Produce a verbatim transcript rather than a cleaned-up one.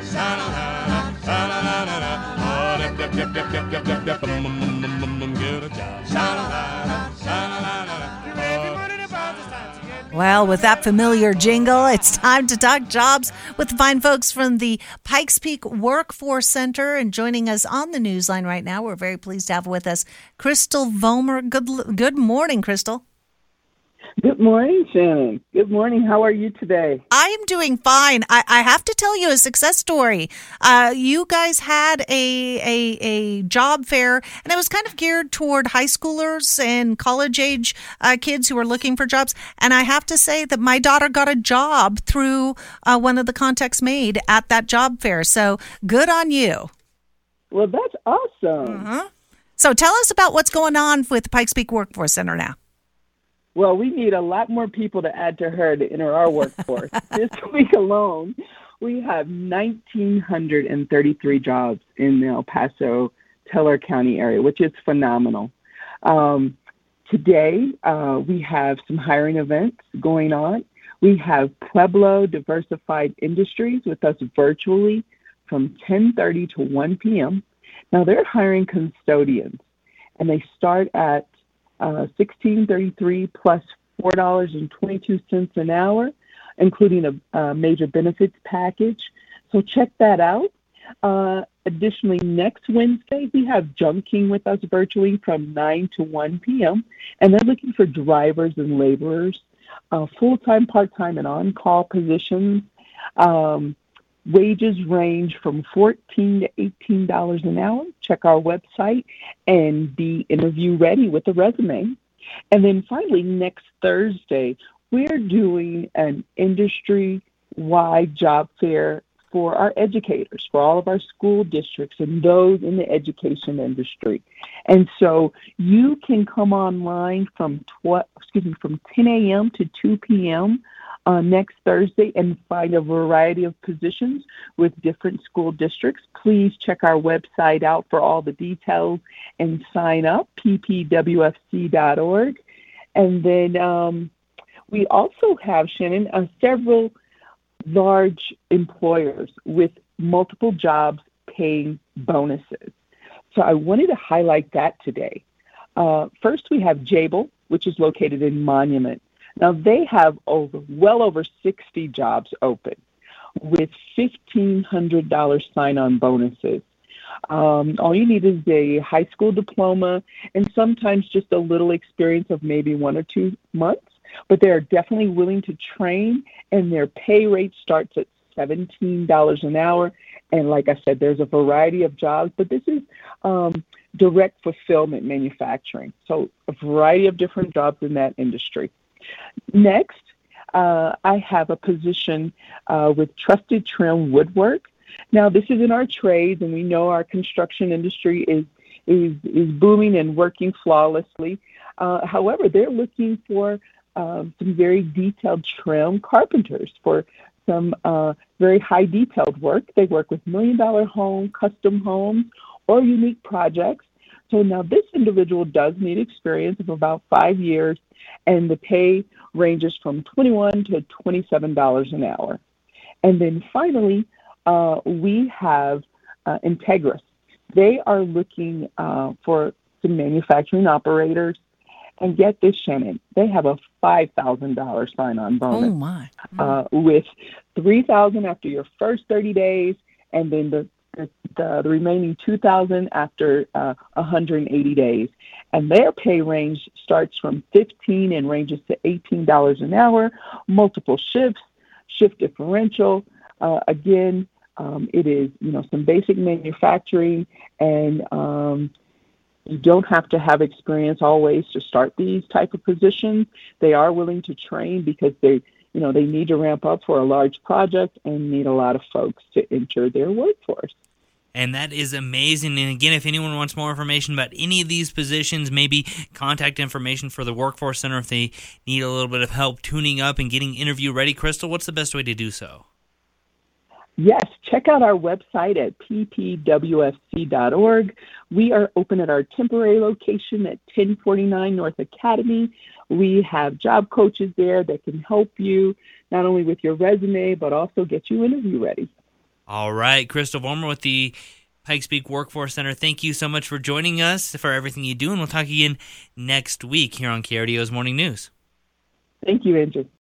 Sha-la-la-la, sha-la-la-la-la. Oh, dip, dip, dip, dip, dip, dip, dip, dip, mm, mm, mm, mm, mm, get a job. Sha-la-la-la, sha-la-la-la-la. Everybody about this time to get Well, with that familiar jingle, it's time to talk jobs with the fine folks from the Pikes Peak Workforce Center. And joining us on the newsline right now, we're very pleased to have with us Crystal Vollmer. Good, good morning, Crystal. Good morning, Shannon. Good morning. How are you today? I am doing fine. I, I have to tell you a success story. Uh, you guys had a, a a job fair, and it was kind of geared toward high schoolers and college-age uh, kids who were looking for jobs. And I have to say that my daughter got a job through uh, one of the contacts made at that job fair. So good on you. Well, that's awesome. Uh-huh. So tell us about what's going on with the Pikes Peak Workforce Center now. Well, we need a lot more people to add to her to enter our workforce. This week alone, we have one thousand nine hundred thirty-three jobs in the El Paso, Teller County area, which is phenomenal. Um, today, uh, we have some hiring events going on. We have Pueblo Diversified Industries with us virtually from ten thirty to one p.m. Now, they're hiring custodians, and they start at Uh, sixteen thirty-three plus four dollars and twenty-two cents an hour, including a, a major benefits package. So check that out. Uh, additionally, next Wednesday, we have Junking with us virtually from nine to one p.m. And they're looking for drivers and laborers, uh, full-time, part-time, and on-call positions. Um, Wages range from fourteen dollars to eighteen dollars an hour. Check our website and be interview ready with a resume. And then finally, next Thursday, we're doing an industry-wide job fair for our educators, for all of our school districts and those in the education industry. And so you can come online from tw- excuse me, from ten a.m. to two p.m. Uh, next Thursday and find a variety of positions with different school districts. Please check our website out for all the details and sign up, p p w f c dot org. And then um, we also have, Shannon, uh, several large employers with multiple jobs paying bonuses. So I wanted to highlight that today. Uh, first, we have Jabil, which is located in Monument. Now, they have over well over sixty jobs open with fifteen hundred dollars sign-on bonuses. Um, all you need is a high school diploma and sometimes just a little experience of maybe one or two months, but they are definitely willing to train, and their pay rate starts at seventeen dollars an hour. And like I said, there's a variety of jobs, but this is um, direct fulfillment manufacturing, so a variety of different jobs in that industry. Next, uh, I have a position uh, with Trusted Trim Woodwork. Now, this is in our trades, and we know our construction industry is is, is booming and working flawlessly. Uh, however, they're looking for um, some very detailed trim carpenters for some uh, very high detailed work. They work with million dollar home, custom homes, or unique projects. So now this individual does need experience of about five years, and the pay ranges from twenty-one dollars to twenty-seven dollars an hour. And then finally, uh, we have uh, Integris. They are looking uh, for some manufacturing operators. And get this, Shannon, they have a five thousand dollars sign-on bonus. Oh, my. Uh, with three thousand dollars after your first thirty days, and then the The, the, the remaining two thousand dollars after uh, one hundred eighty days. And their pay range starts from fifteen dollars and ranges to eighteen dollars an hour, multiple shifts, shift differential. Uh, again, um, it is, you know, some basic manufacturing, and um, you don't have to have experience always to start these type of positions. They are willing to train because they, you know, they need to ramp up for a large project and need a lot of folks to enter their workforce. And that is amazing. And again, if anyone wants more information about any of these positions, maybe contact information for the Workforce Center if they need a little bit of help tuning up and getting interview ready, Crystal, what's the best way to do so? Yes, check out our website at p p w f c dot org. We are open at our temporary location at ten forty-nine North Academy. We have job coaches there that can help you not only with your resume, but also get you interview ready. All right, Crystal Vollmer with the Pikes Peak Workforce Center. Thank you so much for joining us, for everything you do, and we'll talk again next week here on K R D O's Morning News. Thank you, Andrew.